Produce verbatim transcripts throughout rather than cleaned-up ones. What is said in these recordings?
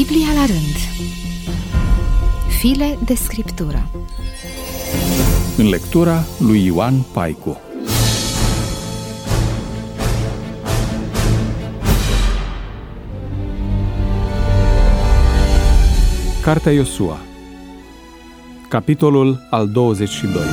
Biblia la rând. File de scriptură. În lectura lui Ioan Paicu. Cartea Iosua, capitolul al douăzeci și doi.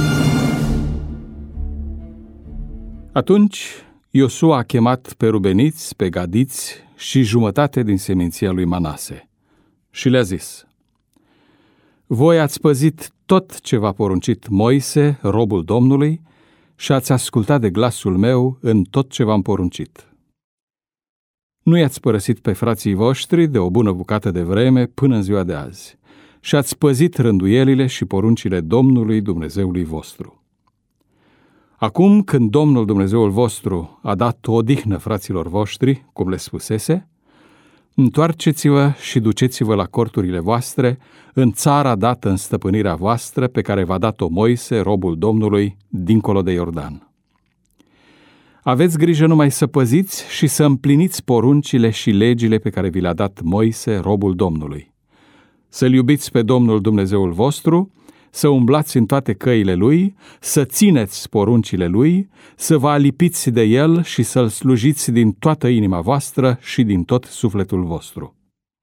Atunci Iosua a chemat pe rubeniți, pe gadiți și jumătate din seminția lui Manase și le-a zis: voi ați păzit tot ce v-a poruncit Moise, robul Domnului, și ați ascultat de glasul meu în tot ce v-am poruncit. Nu i-ați părăsit pe frații voștri de o bună bucată de vreme până în ziua de azi și ați păzit rânduielile și poruncile Domnului Dumnezeului vostru. Acum, când Domnul Dumnezeul vostru a dat odihnă fraților voștri, cum le spusese, întoarceți-vă și duceți-vă la corturile voastre în țara dată în stăpânirea voastră, pe care v-a dat-o Moise, robul Domnului, dincolo de Iordan. Aveți grijă numai să păziți și să împliniți poruncile și legile pe care vi le-a dat Moise, robul Domnului. Să-L iubiți pe Domnul Dumnezeul vostru, să umblați în toate căile Lui, să țineți poruncile Lui, să vă alipiți de El și să-L slujiți din toată inima voastră și din tot sufletul vostru.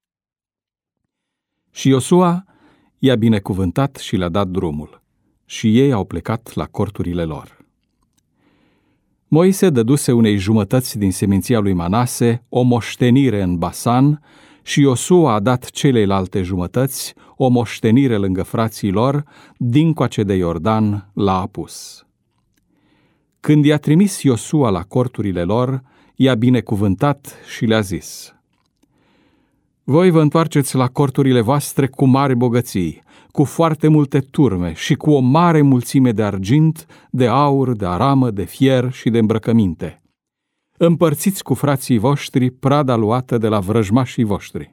Și Iosua i-a binecuvântat și le-a dat drumul, și ei au plecat la corturile lor. Moise dăduse unei jumătăți din seminția lui Manase o moștenire în Basan, și Iosua a dat celelalte jumătăți o moștenire lângă frații lor, dincoace de Iordan, la Apus. Când i-a trimis Iosua la corturile lor, i-a binecuvântat și le-a zis: voi vă întoarceți la corturile voastre cu mari bogății, cu foarte multe turme și cu o mare mulțime de argint, de aur, de aramă, de fier și de îmbrăcăminte. Împărțiți cu frații voștri prada luată de la vrăjmașii voștri.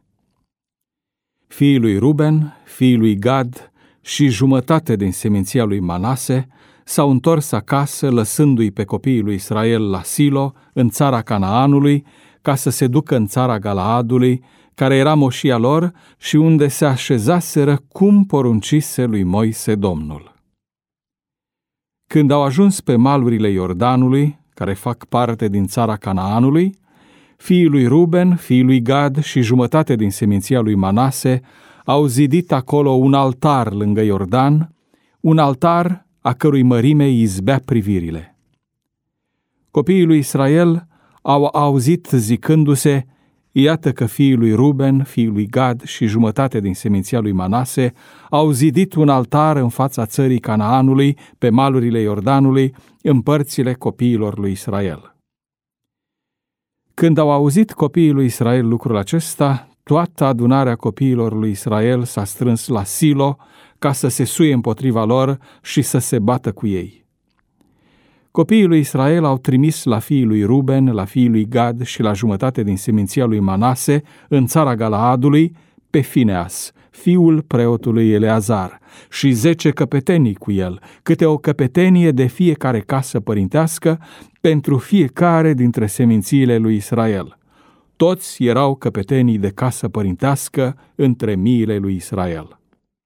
Fiii lui Ruben, fiii lui Gad și jumătate din seminția lui Manase s-au întors acasă, lăsându-i pe copiii lui Israel la Silo, în țara Canaanului, ca să se ducă în țara Galaadului, care era moșia lor și unde se așezaseră cum poruncise lui Moise Domnul. Când au ajuns pe malurile Iordanului, care fac parte din țara Canaanului, fiii lui Ruben, fiii lui Gad și jumătate din seminția lui Manase au zidit acolo un altar lângă Iordan, un altar a cărui mărime izbea privirile. Copiii lui Israel au auzit zicându-se: iată că fiii lui Ruben, fiii lui Gad și jumătate din seminția lui Manase au zidit un altar în fața țării Canaanului, pe malurile Iordanului, în părțile copiilor lui Israel. Când au auzit copiii lui Israel lucrul acesta, toată adunarea copiilor lui Israel s-a strâns la Silo ca să se suie împotriva lor și să se bată cu ei. Copiii lui Israel au trimis la fiii lui Ruben, la fiii lui Gad și la jumătate din seminția lui Manase, în țara Galaadului, pe Fineas, fiul preotului Eleazar, și zece căpetenii cu el, câte o căpetenie de fiecare casă părintească, pentru fiecare dintre semințiile lui Israel. Toți erau căpetenii de casă părintească între miile lui Israel.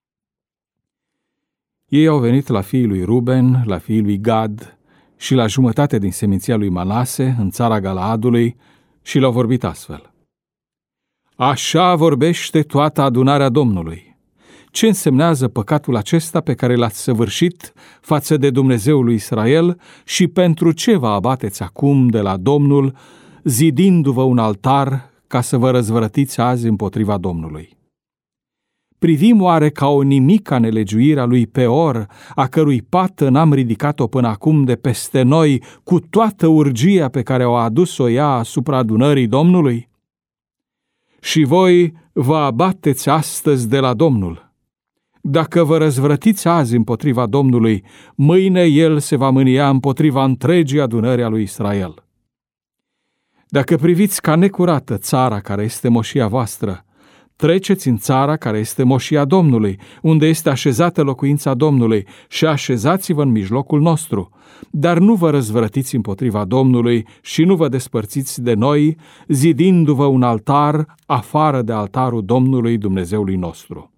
Ei au venit la fiii lui Ruben, la fiii lui Gad și la jumătate din seminția lui Manase, în țara Galaadului, și le-au vorbit astfel: așa vorbește toată adunarea Domnului. Ce însemnează păcatul acesta pe care l-ați săvârșit față de Dumnezeul lui Israel și pentru ce vă abateți acum de la Domnul, zidindu-vă un altar ca să vă răzvrătiți azi împotriva Domnului? Privim oare ca o nimica nelegiuirea lui Peor, a cărui pată n-am ridicat-o până acum de peste noi, cu toată urgia pe care o adus-o ea asupra adunării Domnului? Și voi vă abateți astăzi de la Domnul. Dacă vă răzvrătiți azi împotriva Domnului, mâine El se va mânia împotriva întregii adunări a lui Israel. Dacă priviți ca necurată țara care este moșia voastră, treceți în țara care este moșia Domnului, unde este așezată locuința Domnului, și așezați-vă în mijlocul nostru. Dar nu vă răzvrătiți împotriva Domnului și nu vă despărțiți de noi, zidindu-vă un altar afară de altarul Domnului Dumnezeului nostru.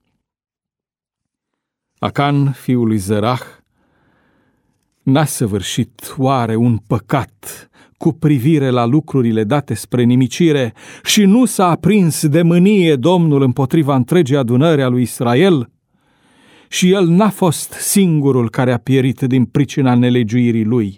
Acan, fiul lui Zerah, n-a săvârșit oare un păcat cu privire la lucrurile date spre nimicire și nu s-a aprins de mânie Domnul împotriva întregii adunări a lui Israel? Și el n-a fost singurul care a pierit din pricina nelegiuirii lui.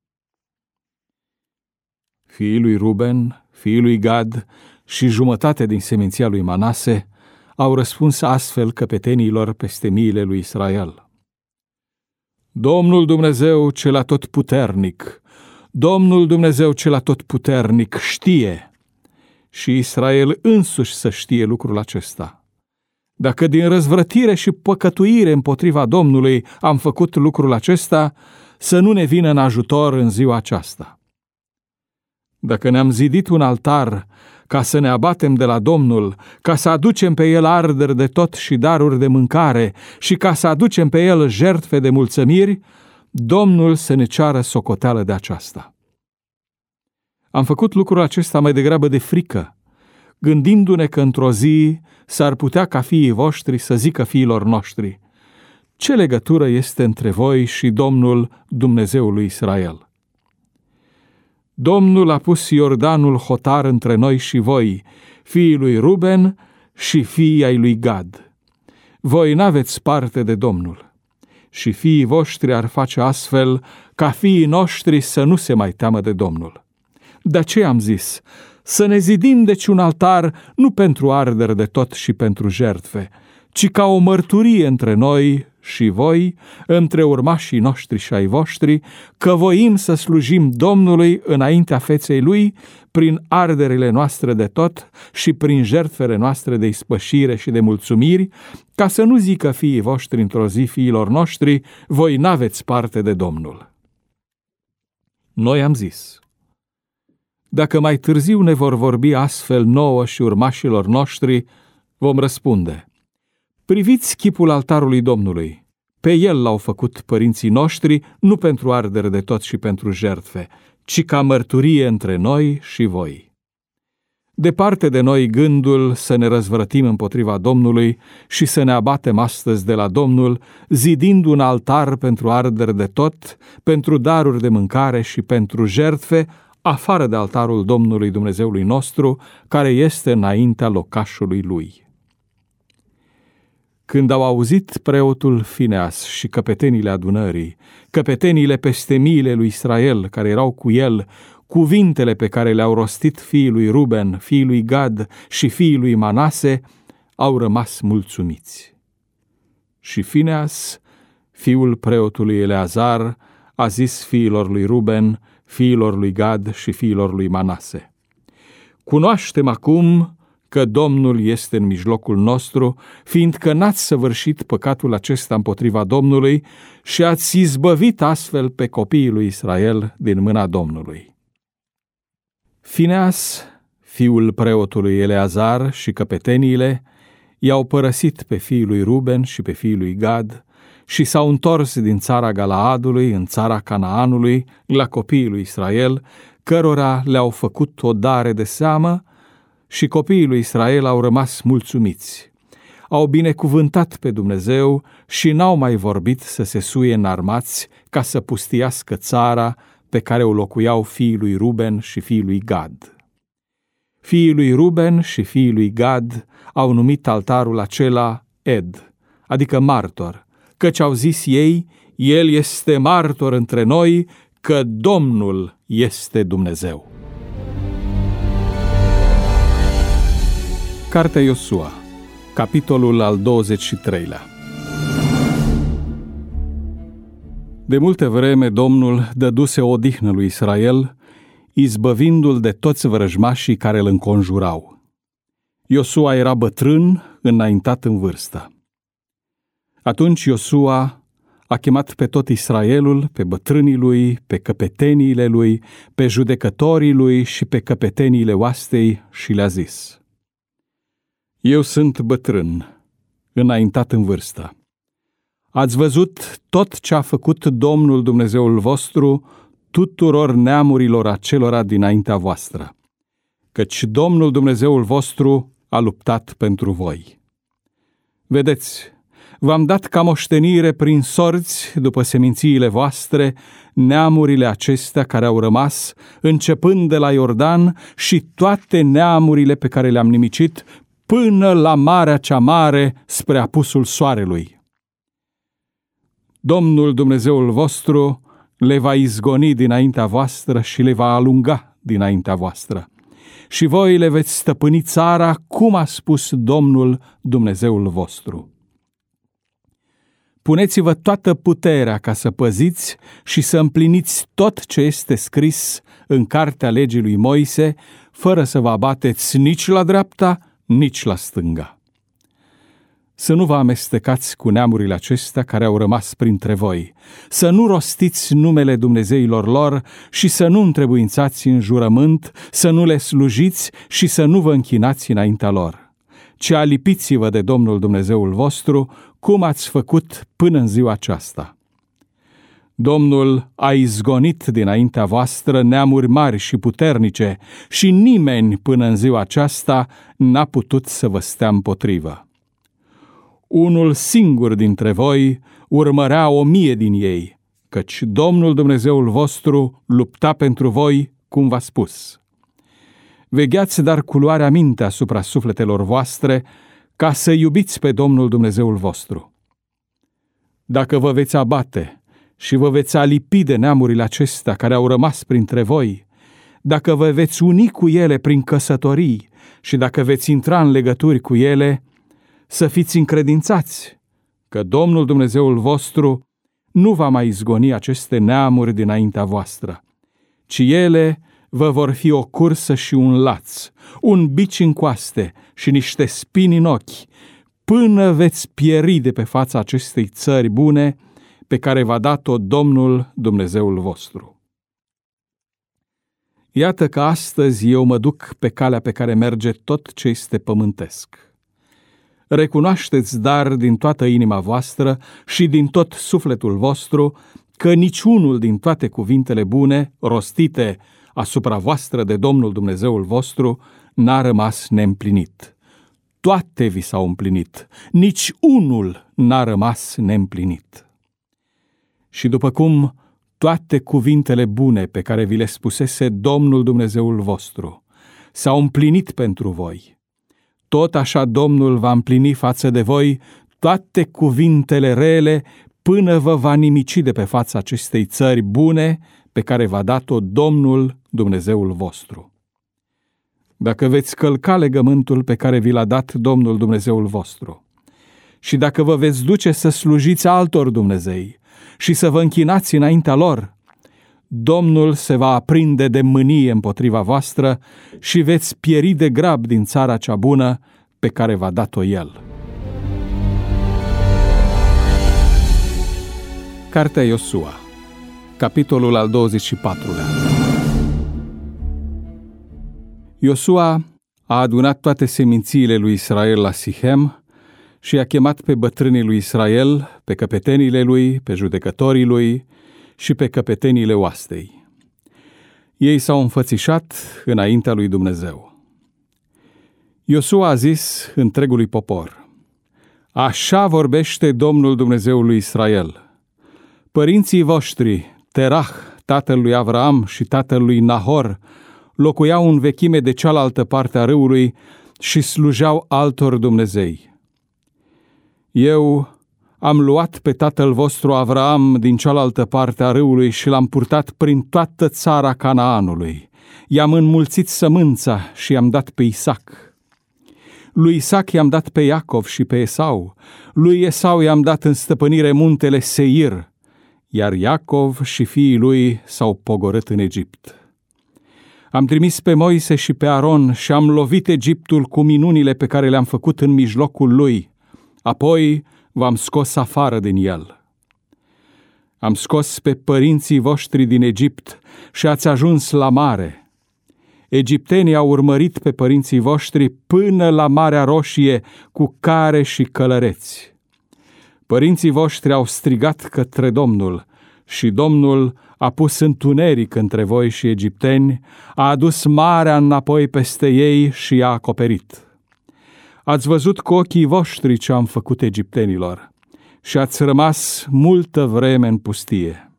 Fiii lui Ruben, fiii lui Gad și jumătate din seminția lui Manase au răspuns astfel căpetenilor peste miile lui Israel: Domnul Dumnezeu cel atotputernic, Domnul Dumnezeu cel atotputernic știe, și Israel însuși să știe lucrul acesta. Dacă din răzvrătire și păcătuire împotriva Domnului am făcut lucrul acesta, să nu ne vină în ajutor în ziua aceasta. Dacă ne-am zidit un altar ca să ne abatem de la Domnul, ca să aducem pe el arderi de tot și daruri de mâncare și ca să aducem pe el jertfe de mulțămiri, Domnul să ne ceară socoteală de aceasta. Am făcut lucrul acesta mai degrabă de frică, gândindu-ne că într-o zi s-ar putea ca fiii voștri să zică fiilor noștri: ce legătură este între voi și Domnul Dumnezeul lui Israel? Domnul a pus Iordanul hotar între noi și voi, fiii lui Ruben și fiii ai lui Gad. Voi n-aveți parte de Domnul. Și fiii voștri ar face astfel ca fiii noștri să nu se mai teamă de Domnul. De aceea am zis: să ne zidim deci un altar nu pentru arderi de tot și pentru jertfe, ci ca o mărturie între noi și voi, între urmașii noștri și ai voștri, că voim să slujim Domnului înaintea feței Lui prin arderile noastre de tot și prin jertfele noastre de ispășire și de mulțumiri, ca să nu zică fiii voștri într-o zi fiilor noștri: voi n-aveți parte de Domnul. Noi am zis: dacă mai târziu ne vor vorbi astfel nouă și urmașilor noștri, vom răspunde: priviți chipul altarului Domnului. Pe el l-au făcut părinții noștri, nu pentru ardere de tot și pentru jertfe, ci ca mărturie între noi și voi. Departe de noi gândul să ne răzvrătim împotriva Domnului și să ne abatem astăzi de la Domnul, zidind un altar pentru arderi de tot, pentru daruri de mâncare și pentru jertfe, afară de altarul Domnului Dumnezeului nostru, care este înaintea locașului Lui. Când au auzit preotul Fineas și căpetenile adunării, căpetenile peste miile lui Israel care erau cu el, cuvintele pe care le-au rostit fiii lui Ruben, fiii lui Gad și fiii lui Manase, au rămas mulțumiți. Și Fineas, fiul preotului Eleazar, a zis fiilor lui Ruben, fiilor lui Gad și fiilor lui Manase: cunoaștem acum că Domnul este în mijlocul nostru, fiindcă n-ați săvârșit păcatul acesta împotriva Domnului și ați izbăvit astfel pe copiii lui Israel din mâna Domnului. Fineas, fiul preotului Eleazar și căpeteniile, i-au părăsit pe fiii lui Ruben și pe fiii lui Gad și s-au întors din țara Galaadului în țara Canaanului la copiii lui Israel, cărora le-au făcut o dare de seamă, și copiii lui Israel au rămas mulțumiți. Au binecuvântat pe Dumnezeu și n-au mai vorbit să se suie înarmați ca să pustiască țara pe care o locuiau fiii lui Ruben și fiii lui Gad. Fiii lui Ruben și fiii lui Gad au numit altarul acela Ed, adică martor, căci au zis ei: el este martor între noi că Domnul este Dumnezeu. Cartea Iosua, capitolul al douăzeci și treilea. De multă vreme Domnul dăduse odihnă lui Israel, izbăvindu-l de toți vrăjmașii care îl înconjurau. Iosua era bătrân, înaintat în vârstă. Atunci Iosua a chemat pe tot Israelul, pe bătrânii lui, pe căpeteniile lui, pe judecătorii lui și pe căpeteniile oastei și le-a zis: Eu sunt bătrân, înaintat în vârstă. Ați văzut tot ce a făcut Domnul Dumnezeul vostru tuturor neamurilor acelora dinaintea voastră, căci Domnul Dumnezeul vostru a luptat pentru voi. Vedeți, v-am dat ca moștenire prin sorți, după semințiile voastre, neamurile acestea care au rămas, începând de la Iordan, și toate neamurile pe care le-am nimicit, până la Marea cea Mare, spre apusul soarelui. Domnul Dumnezeul vostru le va izgoni dinaintea voastră și le va alunga dinaintea voastră. Și voi le veți stăpâni țara, cum a spus Domnul Dumnezeul vostru. Puneți-vă toată puterea ca să păziți și să împliniți tot ce este scris în cartea legii lui Moise, fără să vă abateți nici la dreapta, nici la stânga. Să nu vă amestecați cu neamurile acestea care au rămas printre voi, să nu rostiți numele dumnezeilor lor și să nu întrebuințați în jurământ, să nu le slujiți și să nu vă închinați înaintea lor, ci alipiți-vă de Domnul Dumnezeul vostru, cum ați făcut până în ziua aceasta. Domnul a izgonit dinaintea voastră neamuri mari și puternice și nimeni până în ziua aceasta n-a putut să vă stea împotrivă. Unul singur dintre voi urmărea o mie din ei, căci Domnul Dumnezeul vostru lupta pentru voi, cum v-a spus. Vegheați dar cu luarea minte asupra sufletelor voastre, ca să iubiți pe Domnul Dumnezeul vostru. Dacă vă veți abate și vă veți alipi de neamurile acestea care au rămas printre voi, dacă vă veți uni cu ele prin căsătorii și dacă veți intra în legături cu ele, să fiți încredințați că Domnul Dumnezeul vostru nu va mai izgoni aceste neamuri dinaintea voastră, ci ele vă vor fi o cursă și un laț, un bici în coaste și niște spini în ochi, până veți pieri de pe fața acestei țări bune pe care v-a dat-o Domnul Dumnezeul vostru. Iată că astăzi eu mă duc pe calea pe care merge tot ce este pământesc. Recunoașteți dar din toată inima voastră și din tot sufletul vostru că niciunul din toate cuvintele bune rostite asupra voastră de Domnul Dumnezeul vostru n-a rămas neîmplinit. Toate vi s-au împlinit, nici unul n-a rămas neîmplinit. Și după cum toate cuvintele bune pe care vi le spusese Domnul Dumnezeul vostru s-au împlinit pentru voi, tot așa Domnul va împlini față de voi toate cuvintele rele până vă va nimici de pe fața acestei țări bune pe care v-a dat-o Domnul Dumnezeul vostru. Dacă veți călca legământul pe care vi l-a dat Domnul Dumnezeul vostru și dacă vă veți duce să slujiți altor Dumnezei și să vă închinați înaintea lor, Domnul se va aprinde de mânie împotriva voastră și veți pieri de grab din țara cea bună pe care v-a dat-o El. Cartea Iosua, capitolul al douăzeci și patrulea. Iosua a adunat toate semințiile lui Israel la Sihem și a chemat pe bătrânii lui Israel, pe căpetenile lui, pe judecătorii lui și pe căpetenile oastei. Ei s-au înfățișat înaintea lui Dumnezeu. Iosua a zis întregului popor: Așa vorbește Domnul Dumnezeul lui Israel. Părinții voștri, Terah, tatăl lui Avraam și tatăl lui Nahor, locuiau în vechime de cealaltă parte a râului și slujeau altor Dumnezei. Eu am luat pe tatăl vostru Avraam din cealaltă parte a râului și l-am purtat prin toată țara Canaanului. I-am înmulțit sămânța și i-am dat pe Isaac. Lui Isaac i-am dat pe Iacov și pe Esau. Lui Esau i-am dat în stăpânire muntele Seir, iar Iacov și fiii lui s-au pogorât în Egipt. Am trimis pe Moise și pe Aron și am lovit Egiptul cu minunile pe care le-am făcut în mijlocul lui. Apoi v-am scos afară din el. Am scos pe părinții voștri din Egipt și ați ajuns la mare. Egiptenii au urmărit pe părinții voștri până la Marea Roșie cu care și călăreți. Părinții voștri au strigat către Domnul și Domnul a pus întuneric între voi și egipteni, a adus marea înapoi peste ei și i-a acoperit. Ați văzut cu ochii voștri ce am făcut egiptenilor și ați rămas multă vreme în pustie.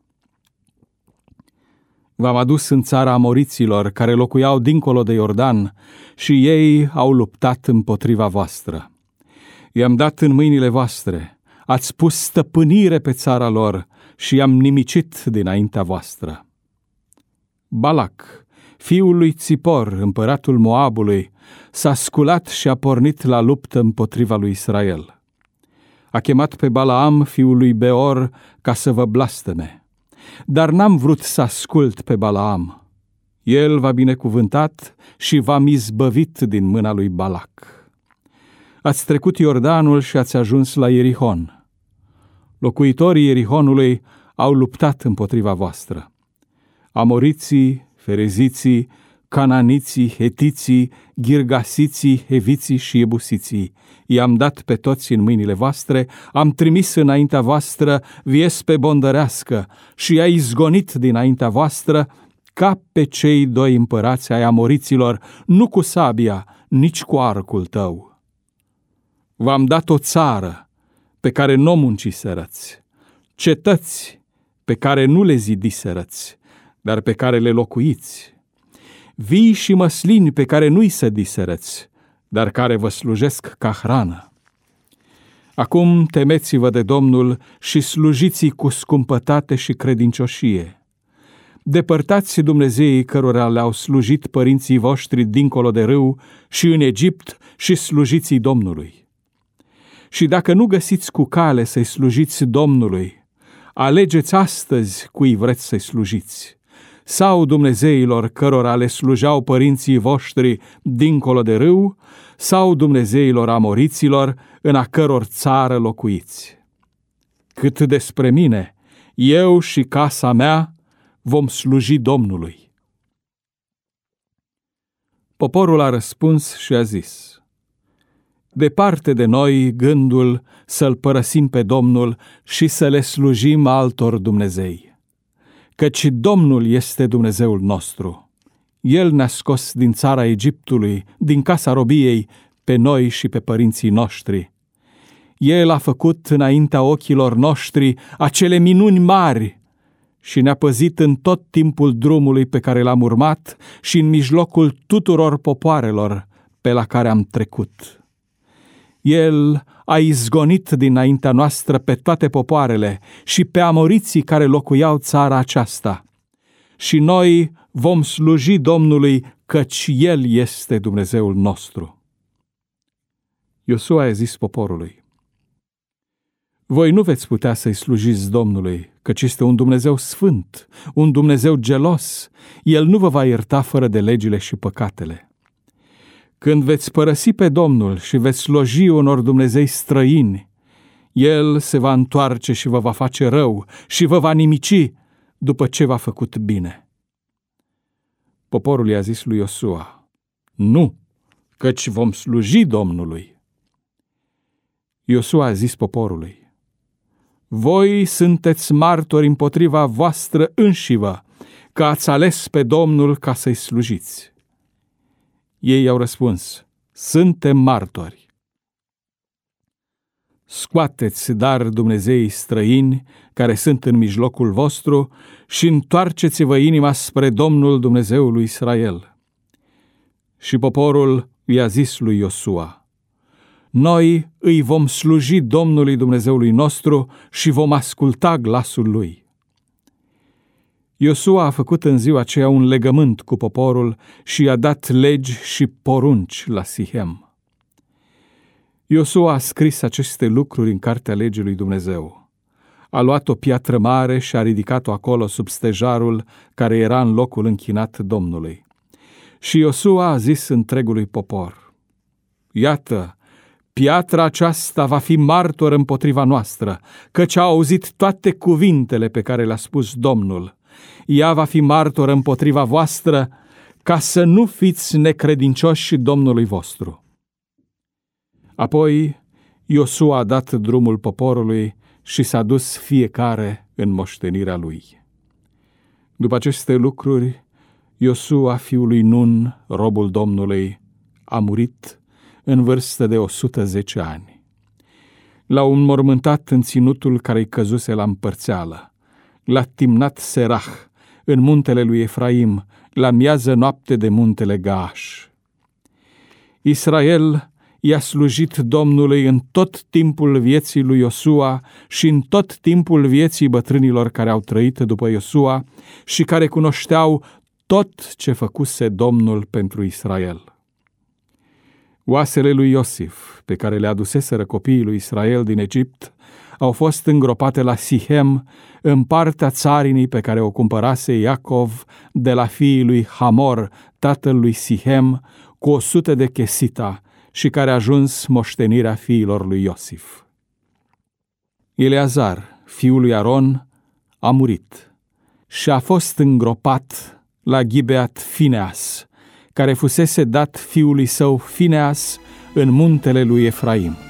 V-am adus în țara amoriților care locuiau dincolo de Iordan și ei au luptat împotriva voastră. I-am dat în mâinile voastre, ați pus stăpânire pe țara lor și i-am nimicit dinaintea voastră. Balac, fiul lui Țipor, împăratul Moabului, s-a sculat și a pornit la luptă împotriva lui Israel. A chemat pe Balaam, fiul lui Beor, ca să vă blasteme. Dar n-am vrut să ascult pe Balaam. El v-a binecuvântat și v-am izbăvit din mâna lui Balac. Ați trecut Iordanul și ați ajuns la Ierihon. Locuitorii Ierihonului au luptat împotriva voastră. Amoriții, fereziții, cananiții, hetiții, ghirgasiții, heviții și ebusiții. I-am dat pe toți în mâinile voastre, am trimis înaintea voastră viespe bondărească și i-a izgonit dinaintea voastră ca pe cei doi împărați ai amoriților, nu cu sabia, nici cu arcul tău. V-am dat o țară pe care nu o munciserăți, cetăți pe care nu le zidiserăți, dar pe care le locuiți, vii și măslini pe care nu-i sădiserăți, dar care vă slujesc ca hrană. Acum temeți-vă de Domnul și slujiți-i cu scumpătate și credincioșie. Depărtați Dumnezeii cărora le-au slujit părinții voștri dincolo de râu și în Egipt și slujiți-i Domnului. Și dacă nu găsiți cu cale să-i slujiți Domnului, alegeți astăzi cui vreți să-i slujiți, sau dumnezeilor cărora le slujeau părinții voștri dincolo de râu, sau dumnezeilor amoriților în a căror țară locuiți. Cât despre mine, eu și casa mea vom sluji Domnului. Poporul a răspuns și a zis: departe de noi gândul să-L părăsim pe Domnul și să le slujim altor dumnezei. Căci Domnul este Dumnezeul nostru. El ne-a scos din țara Egiptului, din casa robiei, pe noi și pe părinții noștri. El a făcut înaintea ochilor noștri acele minuni mari și ne-a păzit în tot timpul drumului pe care l-am urmat și în mijlocul tuturor popoarelor pe la care am trecut. El a izgonit dinaintea noastră pe toate popoarele și pe amoriții care locuiau țara aceasta. Și noi vom sluji Domnului, căci El este Dumnezeul nostru. Iosua a zis poporului: voi nu veți putea să-i slujiți Domnului, căci este un Dumnezeu sfânt, un Dumnezeu gelos. El nu vă va ierta fără de legile și păcatele. Când veți părăsi pe Domnul și veți sluji unor dumnezei străini, El se va întoarce și vă va face rău și vă va nimici după ce v-a făcut bine. Poporul i-a zis lui Iosua: nu, căci vom sluji Domnului. Iosua a zis poporului: voi sunteți martori împotriva voastră înșivă, că ați ales pe Domnul ca să-i slujiți. Ei i-au răspuns: suntem martori. Scoateți dar dumnezeii străini care sunt în mijlocul vostru și întoarceți-vă inima spre Domnul Dumnezeul lui Israel. Și poporul i-a zis lui Iosua: noi îi vom sluji Domnului Dumnezeului nostru și vom asculta glasul lui. Iosua a făcut în ziua aceea un legământ cu poporul și i-a dat legi și porunci la Sihem. Iosua a scris aceste lucruri în cartea legii lui Dumnezeu. A luat o piatră mare și a ridicat-o acolo sub stejarul care era în locul închinat Domnului. Și Iosua a zis întregului popor: iată, piatra aceasta va fi martor împotriva noastră, căci a auzit toate cuvintele pe care le-a spus Domnul. Ea va fi martor împotriva voastră, ca să nu fiți necredincioși Domnului vostru. Apoi Iosua a dat drumul poporului și s-a dus fiecare în moștenirea lui. După aceste lucruri, Iosua, fiul lui Nun, robul Domnului, a murit în vârstă de o sută zece ani. L-au înmormântat în ținutul care-i căzuse la împărțeală. L-a timnat Serah, în muntele lui Efraim, la miază noapte de muntele Gaaș. Israel i-a slujit Domnului în tot timpul vieții lui Iosua și în tot timpul vieții bătrânilor care au trăit după Iosua și care cunoșteau tot ce făcuse Domnul pentru Israel. Oasele lui Iosif, pe care le aduseseră copiii lui Israel din Egipt, au fost îngropate la Sihem, în partea țarinii pe care o cumpărase Iacov de la fiii lui Hamor, tatăl lui Sihem, cu o sută de chesita, și care a ajuns moștenirea fiilor lui Iosif. Eleazar, fiul lui Aron, a murit și a fost îngropat la Gibeat Fineas, care fusese dat fiului său Fineas în muntele lui Efraim.